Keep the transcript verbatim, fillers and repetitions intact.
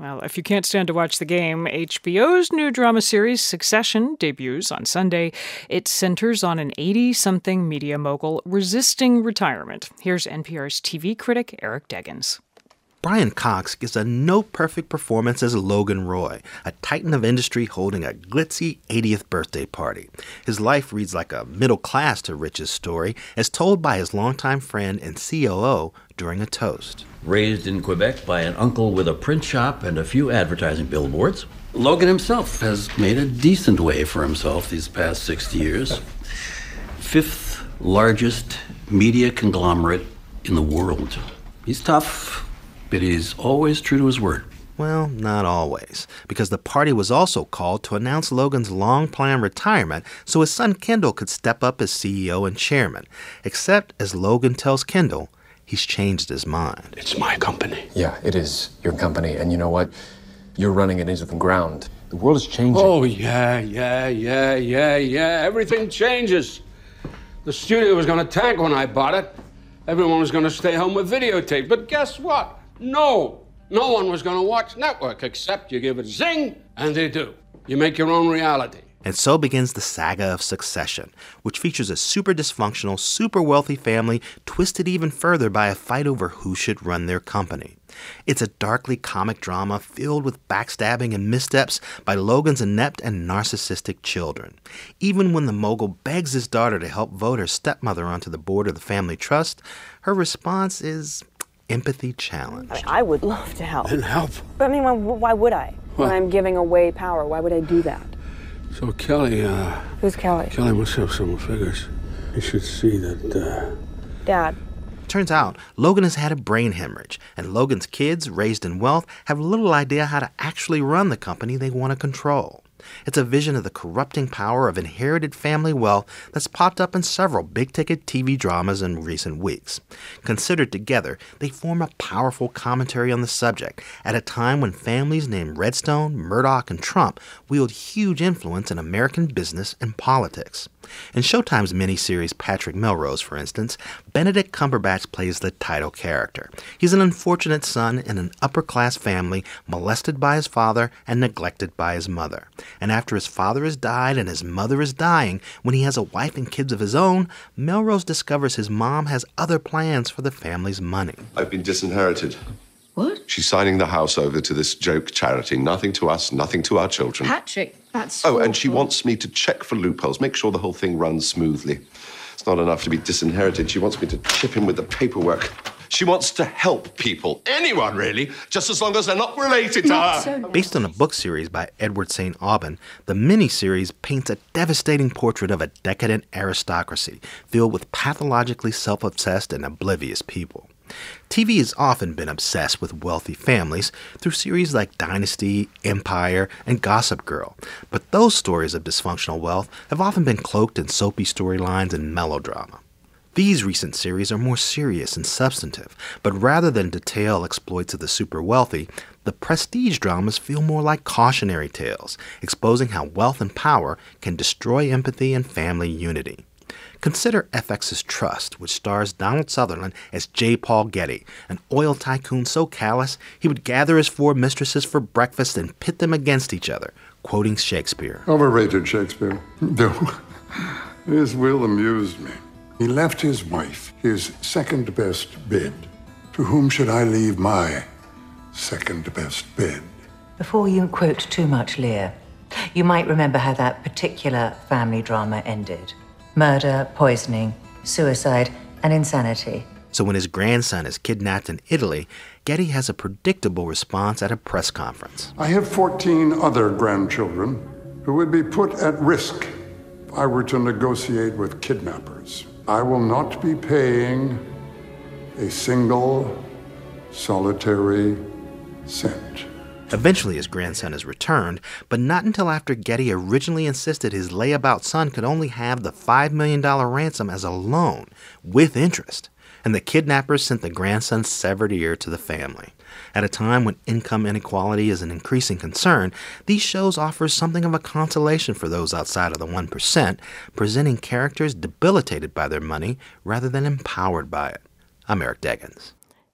Well, if you can't stand to watch the game, H B O's new drama series Succession debuts on Sunday. It centers on an eighty-something media mogul resisting retirement. Here's N P R's T V critic Eric Deggans. Brian Cox gives a no-perfect performance as Logan Roy, a titan of industry holding a glitzy eightieth birthday party. His life reads like a middle-class to riches story, as told by his longtime friend and C O O during a toast. Raised in Quebec by an uncle with a print shop and a few advertising billboards, Logan himself has made a decent way for himself these past sixty years. Fifth largest media conglomerate in the world. He's tough, but he's always true to his word. Well, not always, because the party was also called to announce Logan's long-planned retirement so his son Kendall could step up as C E O and chairman. Except, as Logan tells Kendall, he's changed his mind. It's my company. Yeah, it is your company, and you know what? You're running it into the ground. The world is changing. Oh, yeah, yeah, yeah, yeah, yeah. Everything changes. The studio was going to tank when I bought it. Everyone was going to stay home with videotape. But guess what? No. No one was going to watch network, except you give it zing, and they do. You make your own reality. And so begins the saga of Succession, which features a super dysfunctional, super wealthy family twisted even further by a fight over who should run their company. It's a darkly comic drama filled with backstabbing and missteps by Logan's inept and narcissistic children. Even when the mogul begs his daughter to help vote her stepmother onto the board of the family trust, her response is empathy challenged. I mean, I would love to help. And help. But I mean, why, why would I? What? When I'm giving away power, why would I do that? So Kelly, uh... Who's Kelly? Kelly must have some figures. You should see that, uh... Dad. Turns out, Logan has had a brain hemorrhage, and Logan's kids, raised in wealth, have little idea how to actually run the company they want to control. It's a vision of the corrupting power of inherited family wealth that's popped up in several big-ticket T V dramas in recent weeks. Considered together, they form a powerful commentary on the subject at a time when families named Redstone, Murdoch, and Trump wield huge influence in American business and politics. In Showtime's miniseries Patrick Melrose, for instance, Benedict Cumberbatch plays the title character. He's an unfortunate son in an upper-class family, molested by his father and neglected by his mother. And after his father has died and his mother is dying, when he has a wife and kids of his own, Melrose discovers his mom has other plans for the family's money. I've been disinherited. What? She's signing the house over to this joke charity. Nothing to us, nothing to our children. Patrick, that's Oh, awful. and she wants me to check for loopholes, make sure the whole thing runs smoothly. It's not enough to be disinherited. She wants me to chip in with the paperwork. She wants to help people. Anyone, really, just as long as they're not related to Not her. so- Based on a book series by Edward Saint Aubin, the miniseries paints a devastating portrait of a decadent aristocracy filled with pathologically self-obsessed and oblivious people. T V has often been obsessed with wealthy families through series like Dynasty, Empire, and Gossip Girl, but those stories of dysfunctional wealth have often been cloaked in soapy storylines and melodrama. These recent series are more serious and substantive, but rather than detail exploits of the super wealthy, the prestige dramas feel more like cautionary tales, exposing how wealth and power can destroy empathy and family unity. Consider F X's Trust, which stars Donald Sutherland as J. Paul Getty, an oil tycoon so callous he would gather his four mistresses for breakfast and pit them against each other, quoting Shakespeare. Overrated Shakespeare. No. His will amused me. He left his wife his second best bed. To whom should I leave my second best bed? Before you quote too much Lear, you might remember how that particular family drama ended. Murder, poisoning, suicide, and insanity. So when his grandson is kidnapped in Italy, Getty has a predictable response at a press conference. I have fourteen other grandchildren who would be put at risk if I were to negotiate with kidnappers. I will not be paying a single solitary cent. Eventually his grandson is returned, but not until after Getty originally insisted his layabout son could only have the five million dollars ransom as a loan, with interest, and the kidnappers sent the grandson's severed ear to the family. At a time when income inequality is an increasing concern, these shows offer something of a consolation for those outside of the one percent, presenting characters debilitated by their money rather than empowered by it. I'm Eric Deggans.